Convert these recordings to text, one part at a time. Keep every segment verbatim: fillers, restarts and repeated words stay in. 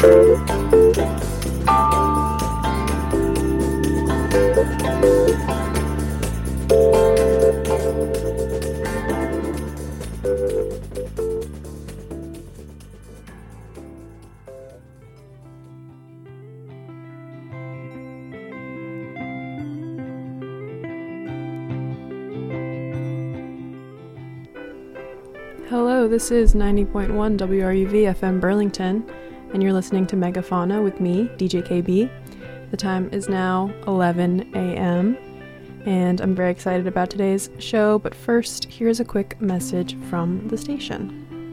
Hello, this is ninety point one W R U V F M Burlington, and you're listening to Megafauna with me, D J K B. The time is now eleven a.m., and I'm very excited about today's show, but first, here's a quick message from the station.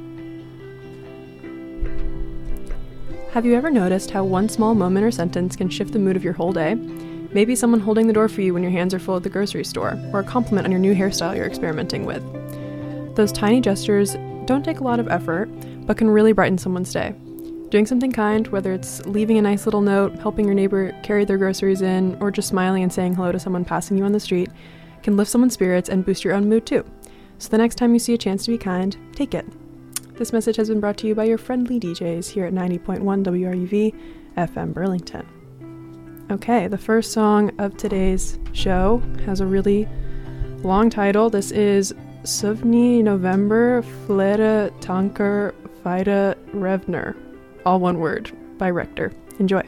Have you ever noticed how one small moment or sentence can shift the mood of your whole day? Maybe someone holding the door for you when your hands are full at the grocery store, or a compliment on your new hairstyle you're experimenting with. Those tiny gestures don't take a lot of effort, but can really brighten someone's day. Doing something kind, whether it's leaving a nice little note, helping your neighbor carry their groceries in, or just smiling and saying hello to someone passing you on the street, can lift someone's spirits and boost your own mood too. So the next time you see a chance to be kind, take it. This message has been brought to you by your friendly D Js here at ninety point one W R U V F M Burlington. Okay, the first song of today's show has a really long title. This is Suvni November Fleda Tanker Vida Revner. All one word, by Rector. Enjoy.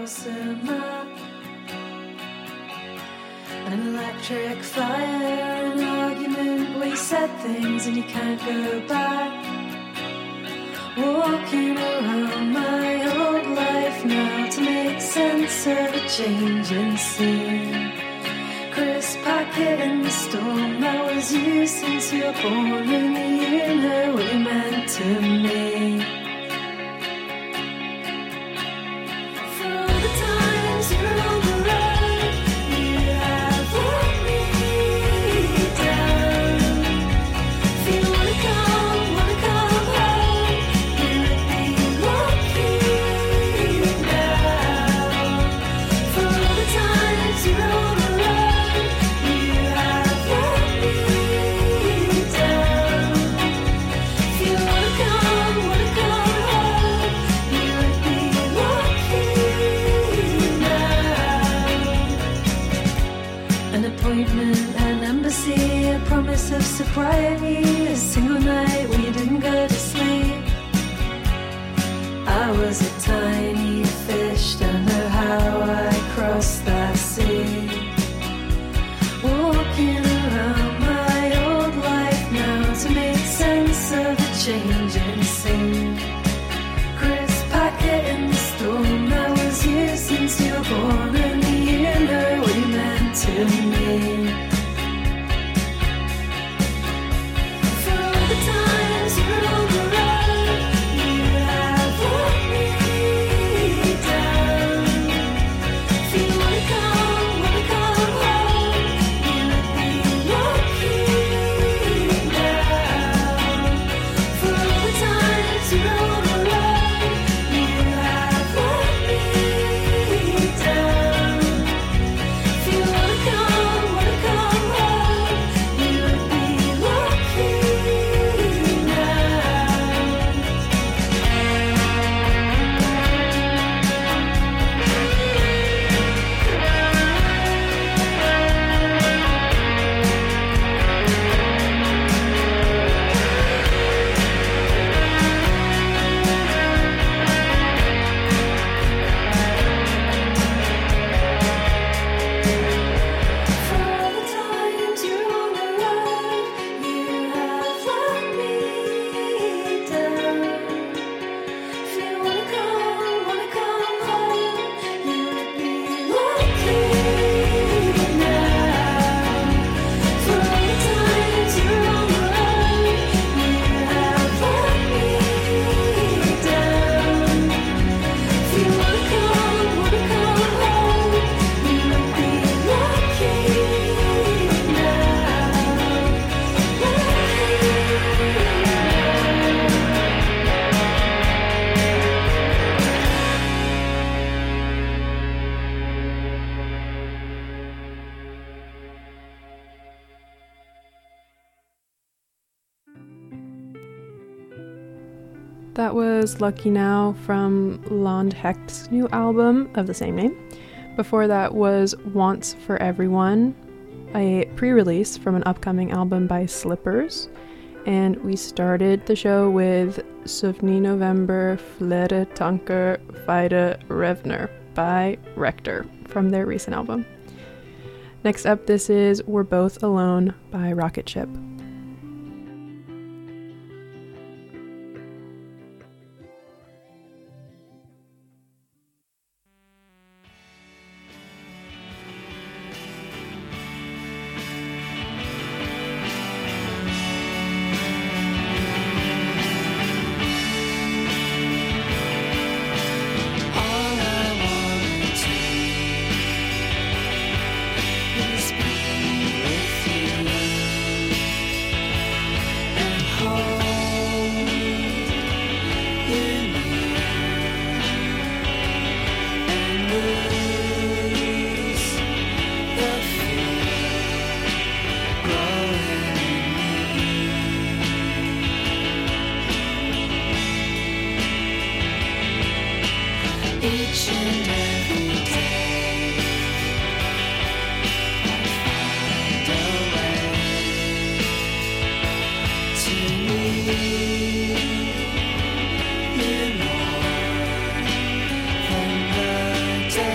blossom up. An electric fire, an argument where you said things and you can't go back. Walking around my old life now to make sense of a changing scene. Crisp packet in the storm, that was you since you were born, and you know what you meant to me. For all the times you're on the road, you have let me down. If you wanna come, wanna come home, you would be lucky now. For all the times you're on the road, you have let me down. If you wanna come, wanna come home, you would be lucky now. An appointment, an embassy, a promise of sobriety, a single night when you didn't go to sleep. I was a tiny fish, don't know how I crossed that sea. Walking around my old life now to make sense of a changing scene. Crisp packet in the storm, that was you since you were born, and you know what you meant to me. For all the times you're on the road, you have let me down. If you wanna come, wanna come home, you would be lucky now. For all the times you're on the road, you have let me down. If you wanna come, wanna come home, you would be lucky now. For all the times you're on the road, you have let me down. If you wanna come, wanna come home, you would be lucky now. For all the times you're on the road, you have let me down. If you wanna come, wanna come home, you would be lucky now. That was Lucky Now from Lond Hecht's new album of the same name. Before that was Wants for Everyone, a pre-release from an upcoming album by Slippers. And we started the show with Sovni November Flere Tanker Feide Revner by Rector from their recent album. Next up, this is We're Both Alone by Rocket Ship. All I want to is be with you and hold you near and lose the fear growing in me. Each and every day I find a way to need you more than the day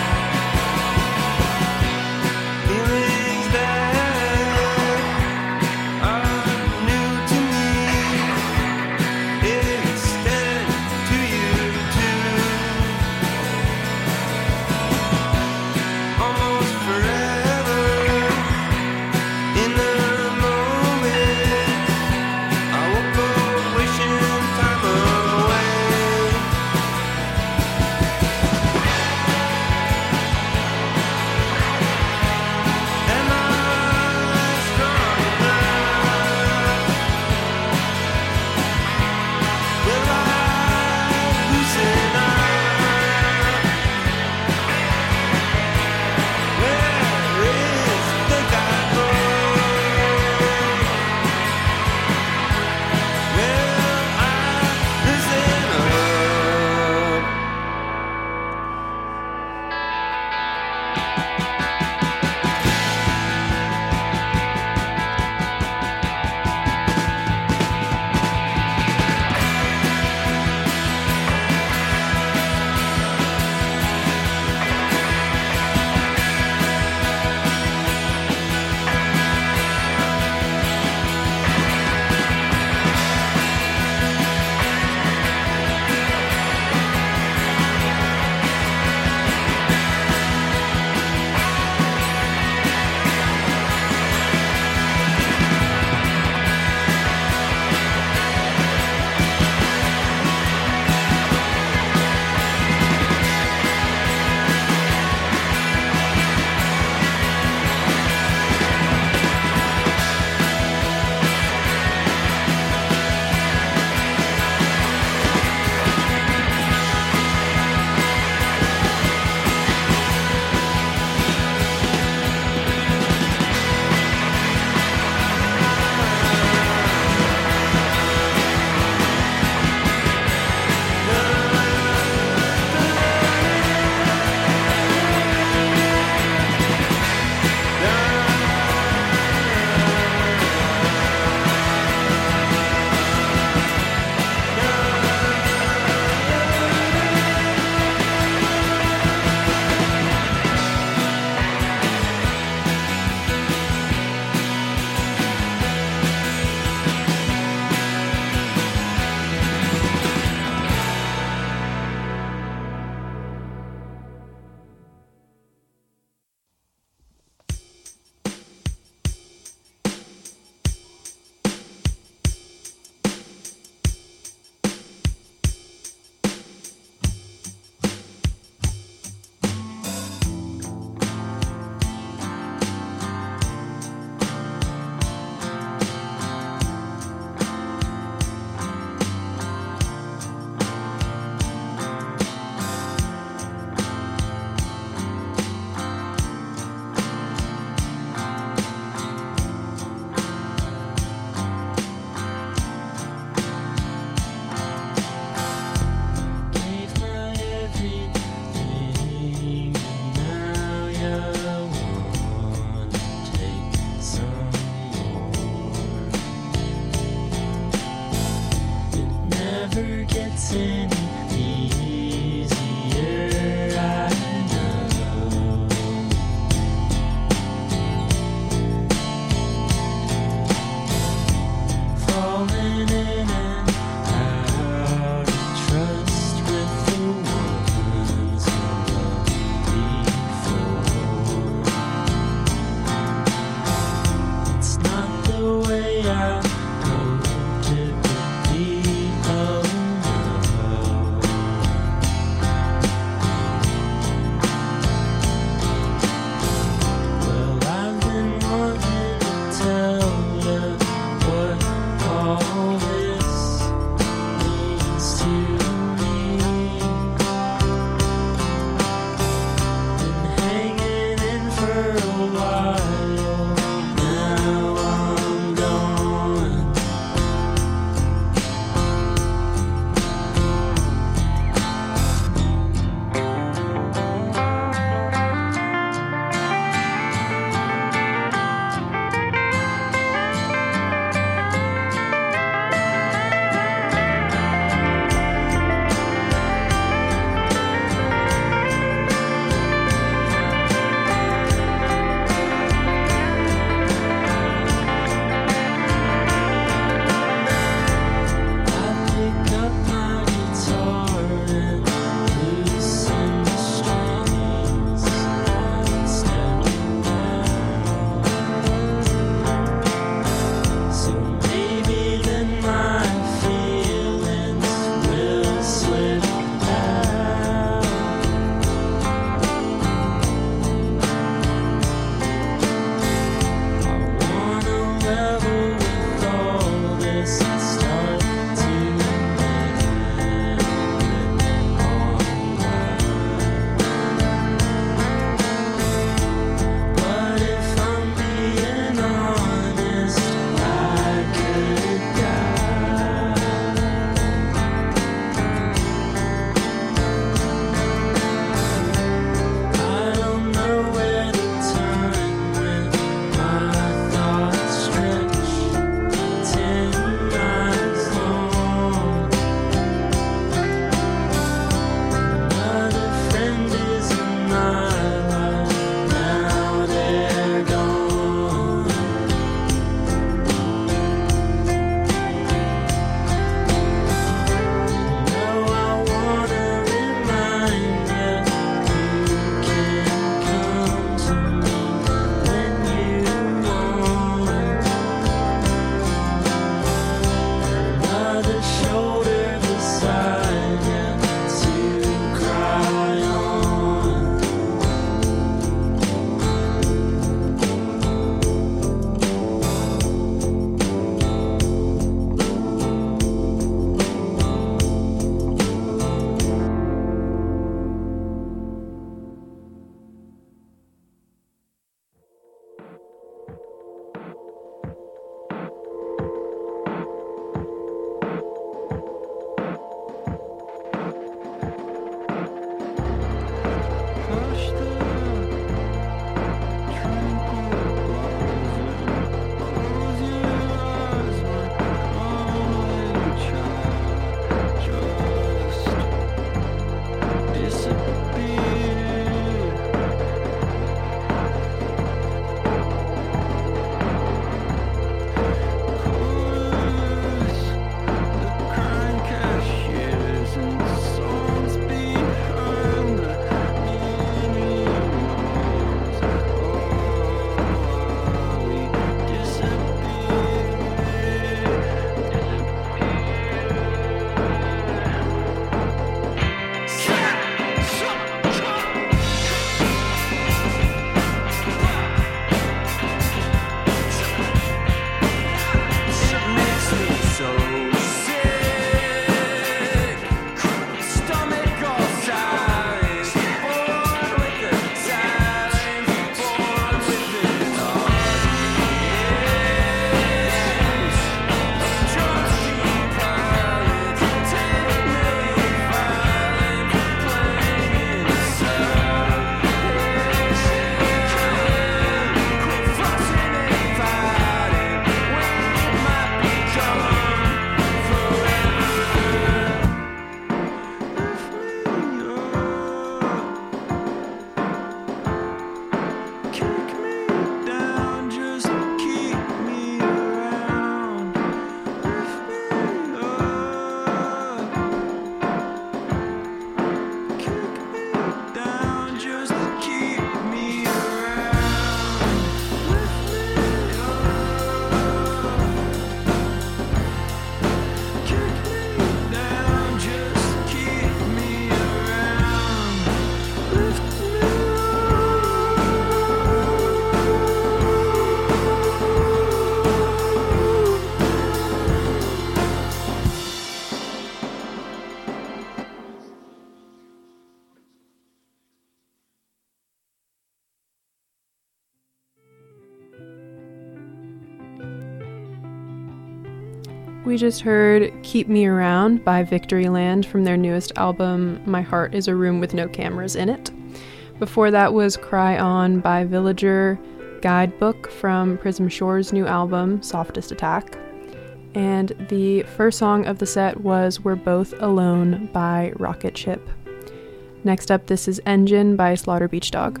We just heard Keep Me Around by Victoryland from their newest album, My Heart is a Room with No Cameras in It. Before that was Cry On by Villager, Guidebook from Prism Shore's new album, Softest Attack. And the first song of the set was We're Both Alone by Rocket Ship. Next up, this is Engine by Slaughter Beach Dog.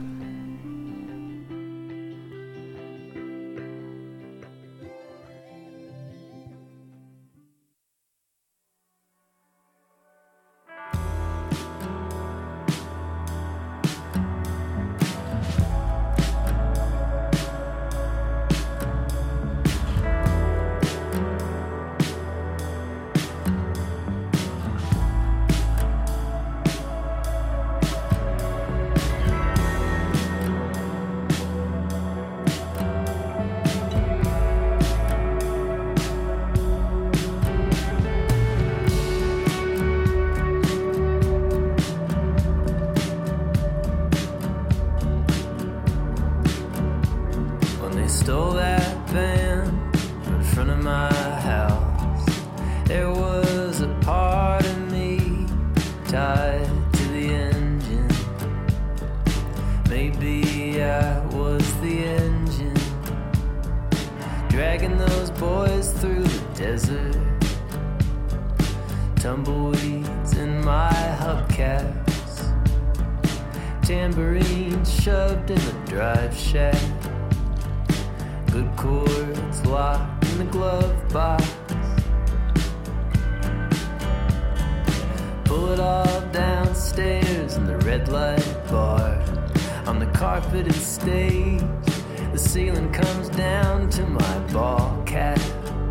Stole that van in front of my house. There was a part of me tied to the engine. Maybe I was the engine, dragging those boys through the desert. Tumbleweeds in my hubcaps, tambourines shoved in the drive shaft. Good chords locked in the glove box. Pull it all downstairs in the red light bar. On the carpeted stage, the ceiling comes down to my ball cap.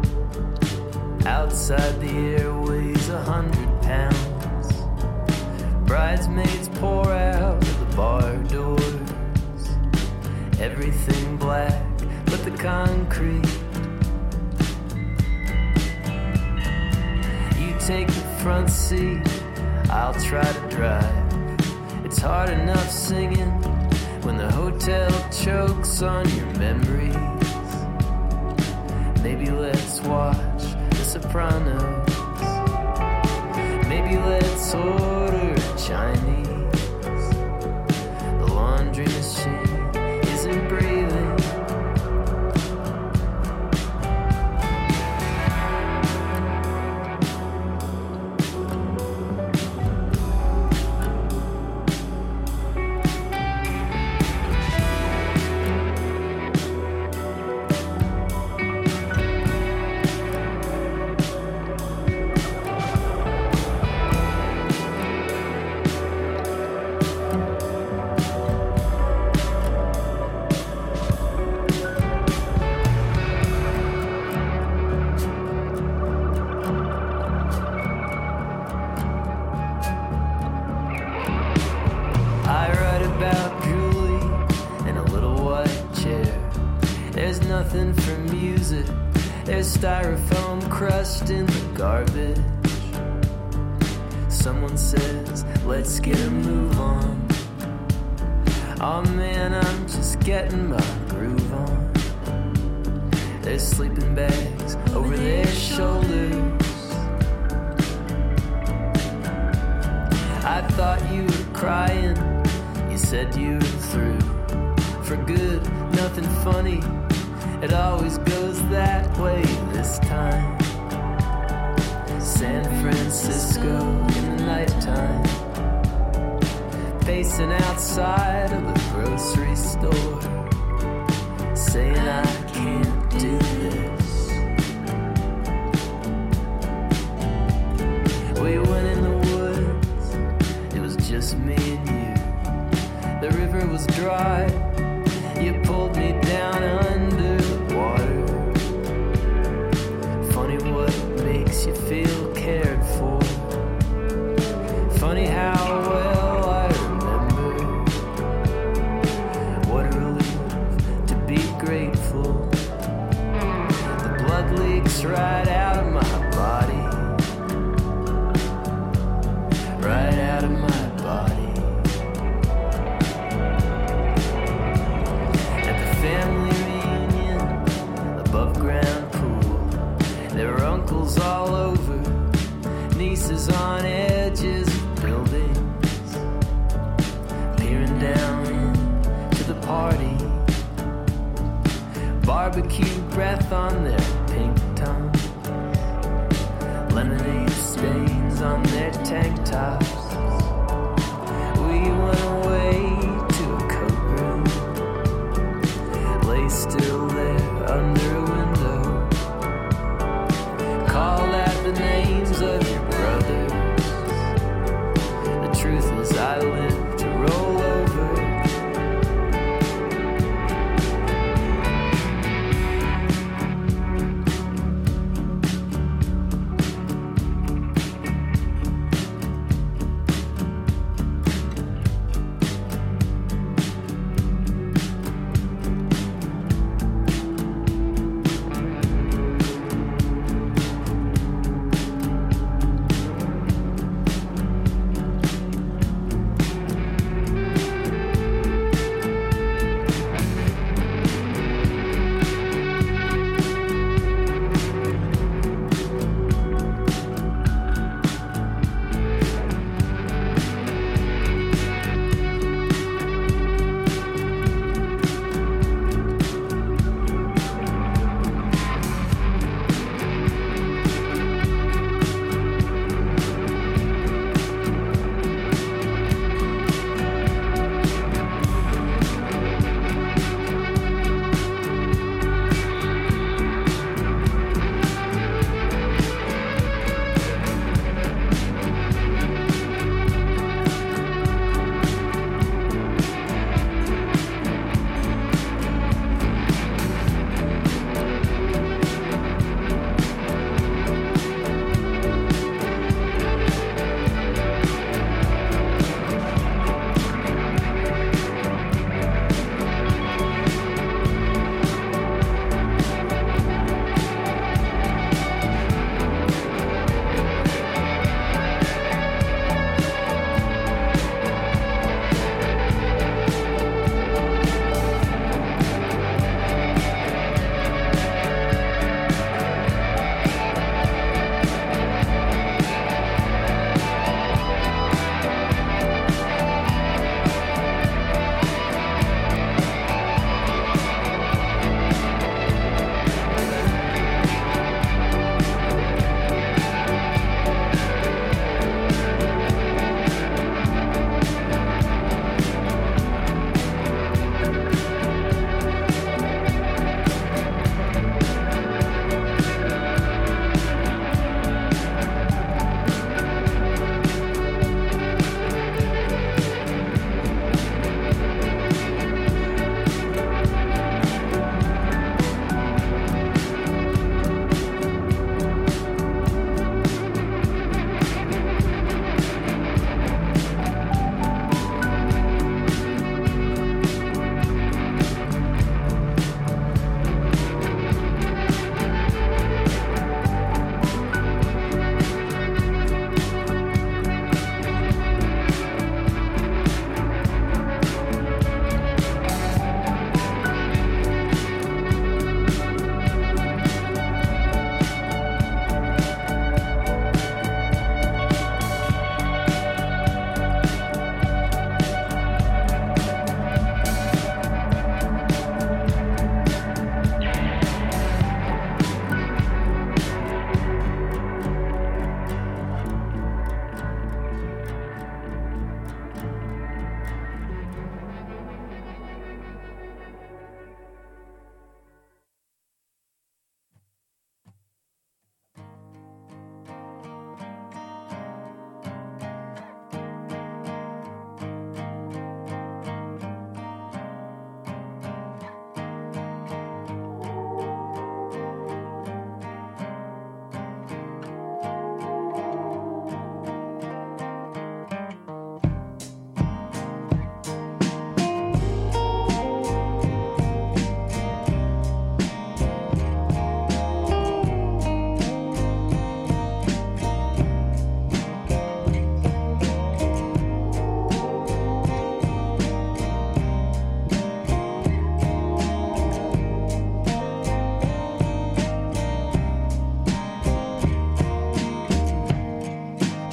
Outside the air weighs a hundred pounds. Bridesmaids pour out of the bar doors. Everything black but the concrete. You take the front seat, I'll try to drive. It's hard enough singing when the hotel chokes on your memories. Maybe let's watch The Sopranos. Maybe let's order Chinese. The laundry machine isn't breathing. Nothing for music. There's styrofoam crushed in the garbage. Someone says, let's get a move on. Oh man, I'm just getting my groove on. There's sleeping bags over their shoulders. I thought you were crying. You said you were through. For good, nothing funny. It always goes that way this time. San Francisco in the nighttime, pacing outside of the grocery store, saying I can't do this. We went in the woods, it was just me and you. The river was dry, you pulled me down under the water. Funny what makes you feel cared for. Funny how well I remember. What a relief to be grateful. The blood leaks right out of my body. Right out of my body. faces on edges of buildings, peering down into the party. Barbecue breath on their pink tongues, lemonade stains on their tank tops. We went away to a coat room, lay still there under a window. Call out the names of your brothers. The truth is I live to roll over.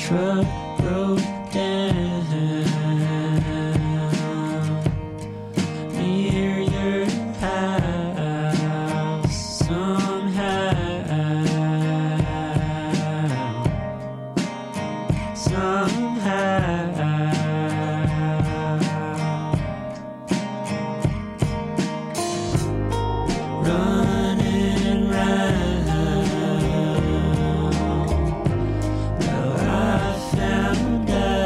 truck broke down near your house somehow, somehow. Running round, well, I found out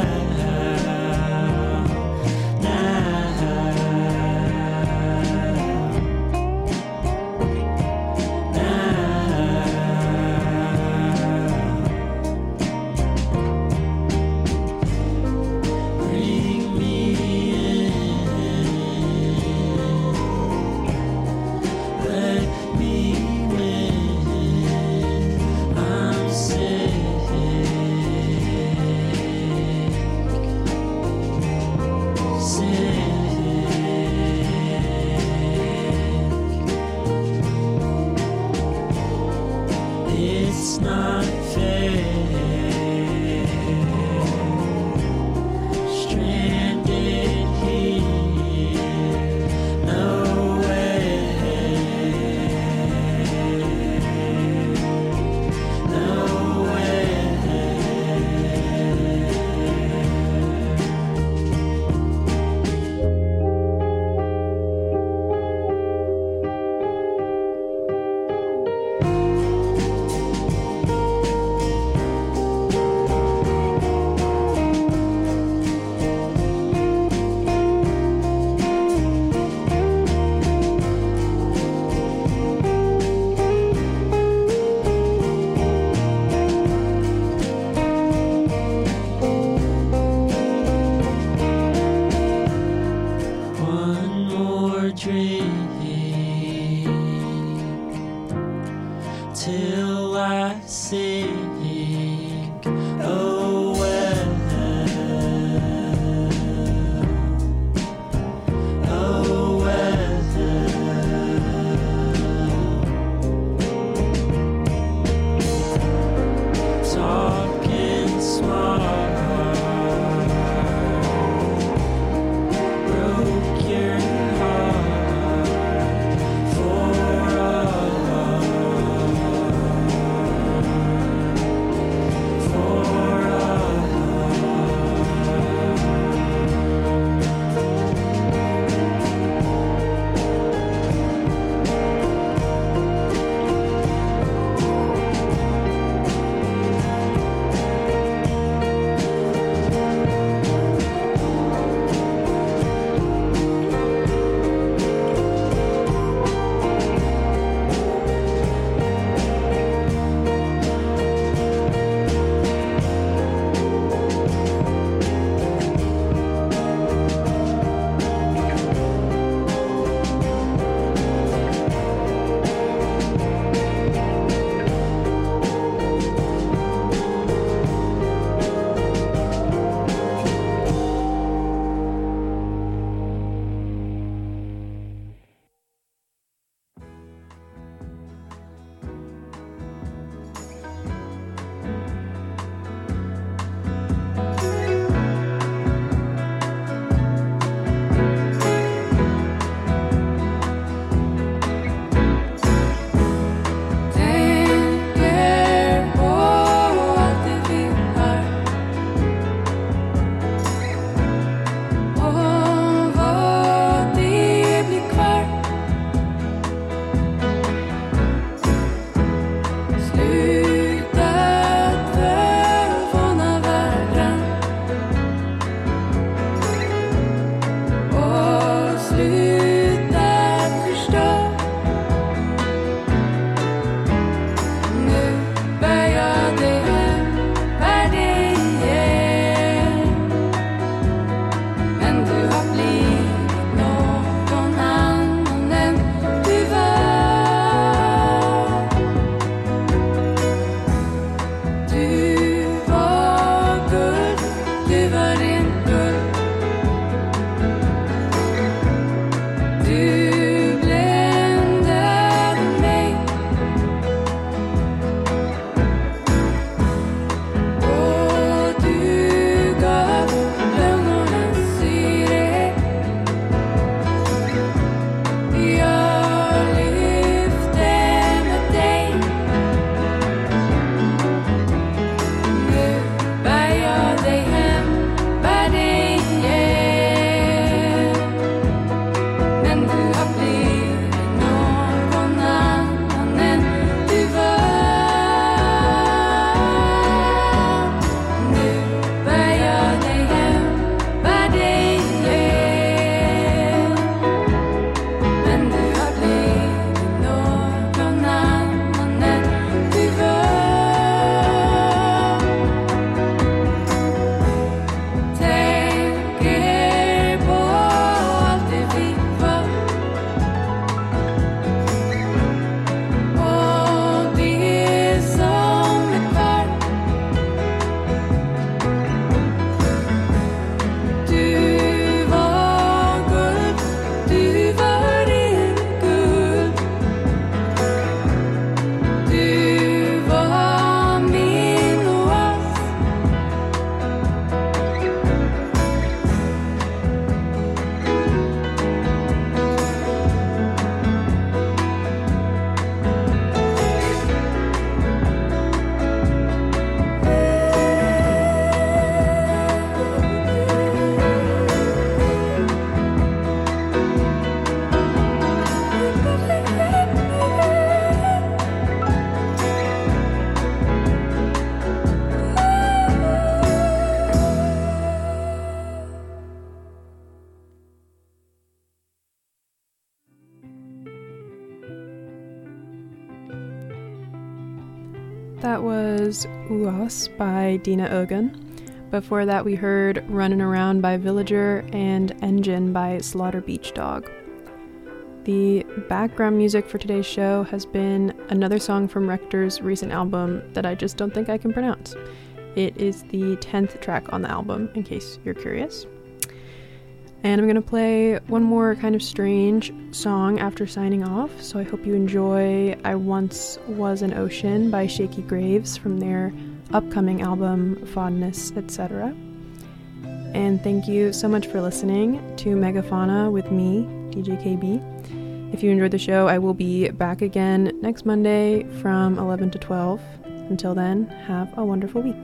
That was Uas by Dina Ogun. Before that, we heard Runnin' Around by Villager and Engine by Slaughter Beach Dog. The background music for today's show has been another song from Rector's recent album that I just don't think I can pronounce. It is the tenth track on the album, in case you're curious. And I'm going to play one more kind of strange song after signing off, so I hope you enjoy I Once Was an Ocean by Shaky Graves from their upcoming album Fondness, et cetera. And thank you so much for listening to Megafauna with me, D J K B. If you enjoyed the show, I will be back again next Monday from eleven to twelve. Until then, have a wonderful week.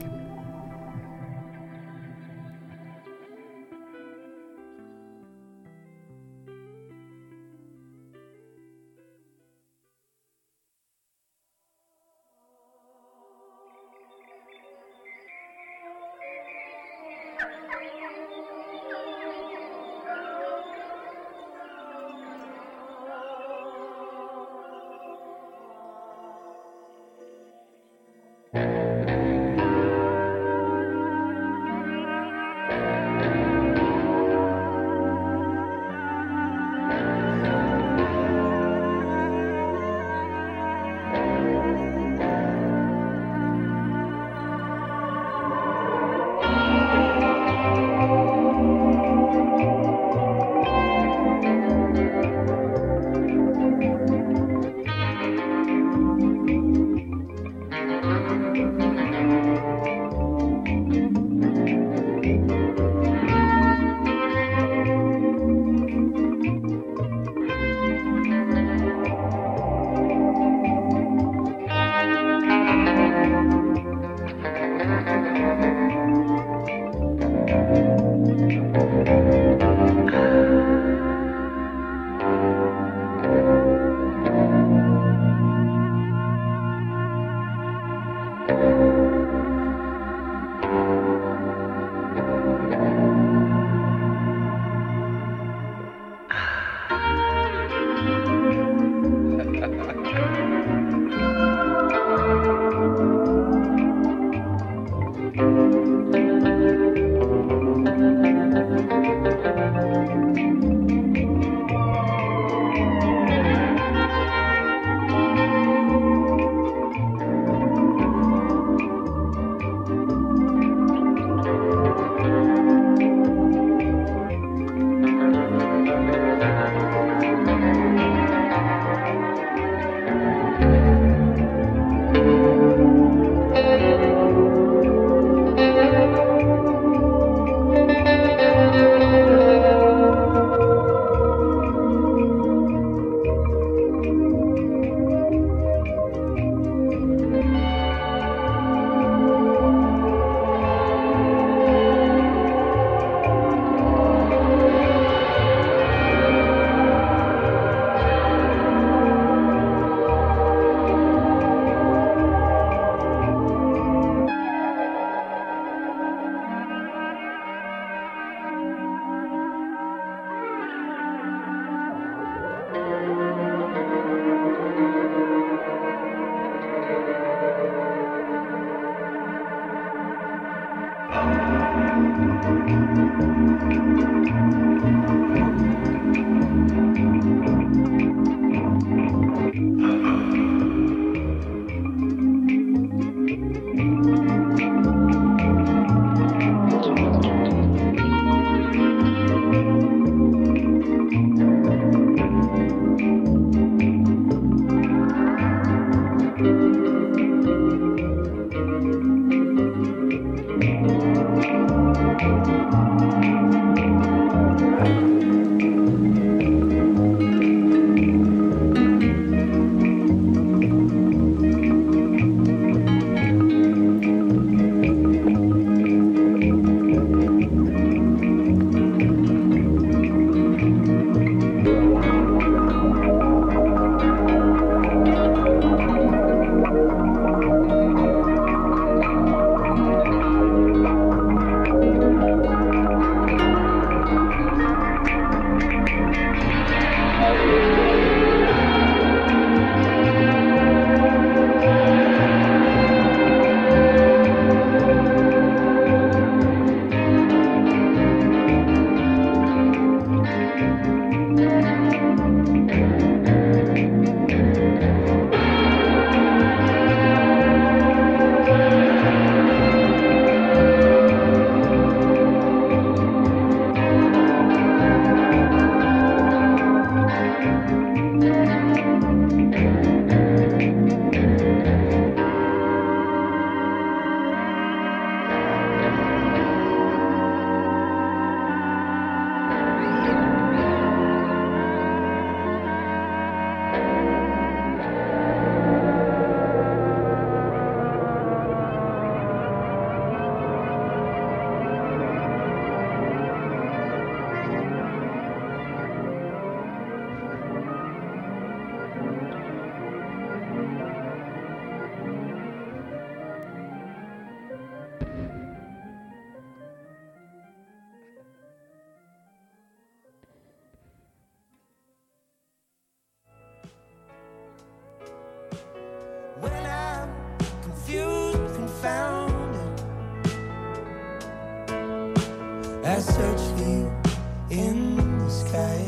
I search for you in the sky.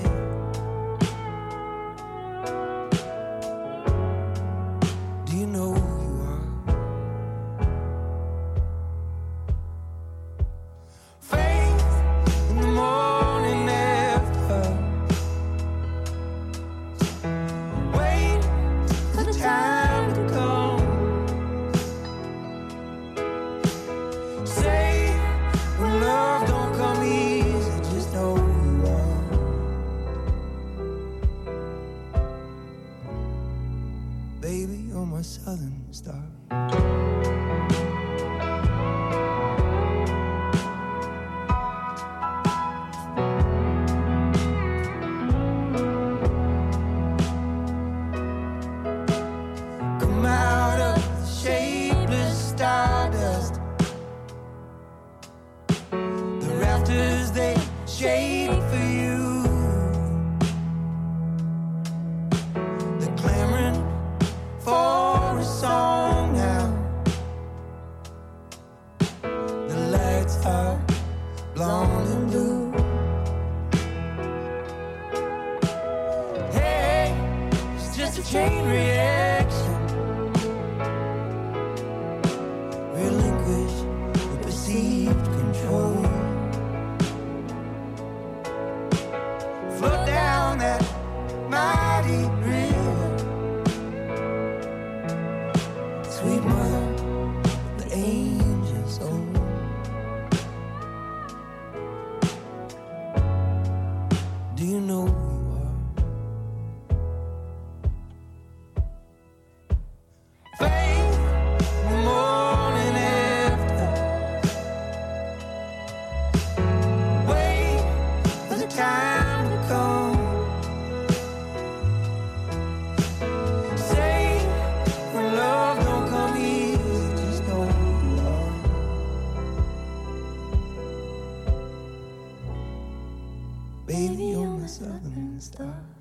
Do you know who you are? Faith in the morning after. Wait for the time to come. Say when love don't come easy, just know who you are. Baby, you're my southern star. Come out of the shapeless stardust. The rafters, they shake for you. They're clamoring for a song now. The lights are blonde and blue. Hey, it's just a chain reaction. Relinquish the perceived control. Float down that mighty river. Sweet mother, the angels own. Do you know who you are? Faith in the morning after. Wait for the time to come. Say when love don't come easy, just know who you are. Baby, you're my southern star.